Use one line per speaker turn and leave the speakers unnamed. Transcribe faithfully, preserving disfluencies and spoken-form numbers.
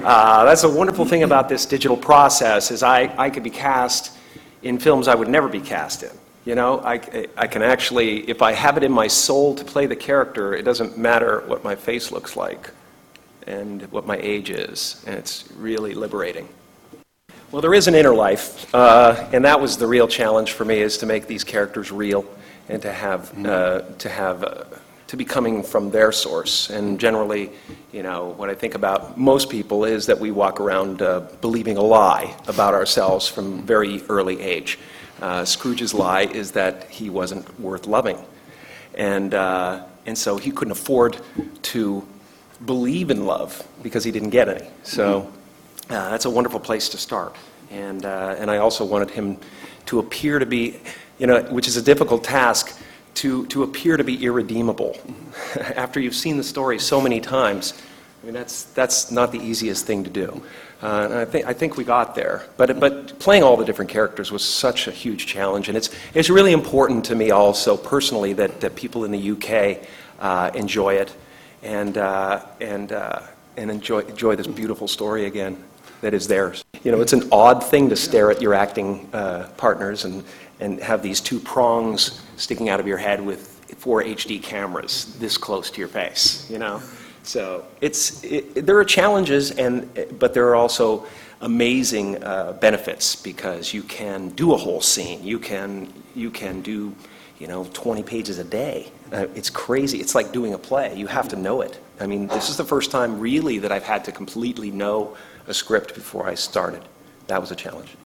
Uh, that's a wonderful thing about this digital process is I, I could be cast in films I would never be cast in. You know, I, I can actually, if I have it in my soul to play the character, it doesn't matter what my face looks like and what my age is, and it's really liberating. Well, there is an inner life, uh, and that was the real challenge for me, is to make these characters real and to have, uh, to have, uh, to be coming from their source. And generally, you know, what I think about most people is that we walk around uh, believing a lie about ourselves from very early age. Uh, Scrooge's lie is that he wasn't worth loving. And, uh, and so he couldn't afford to believe in love because he didn't get any. So uh, that's a wonderful place to start. And, uh, and I also wanted him to appear to be, you know, which is a difficult task, to, to appear to be irredeemable. After you've seen the story so many times, I mean, that's, that's not the easiest thing to do. Uh, and I think, I think we got there. But, but playing all the different characters was such a huge challenge. And it's, it's really important to me also personally that, that people in the U K uh, enjoy it and, uh, and, uh, and enjoy, enjoy this beautiful story again that is theirs. You know, it's an odd thing to stare at your acting uh, partners and, and have these two prongs sticking out of your head with four H D cameras this close to your face, you know? So it's, it, there are challenges, and, but there are also amazing uh, benefits because you can do a whole scene. You can, you can do, you know, twenty pages a day. Uh, it's crazy. It's like doing a play. You have to know it. I mean, this is the first time really that I've had to completely know a script before I started. That was a challenge.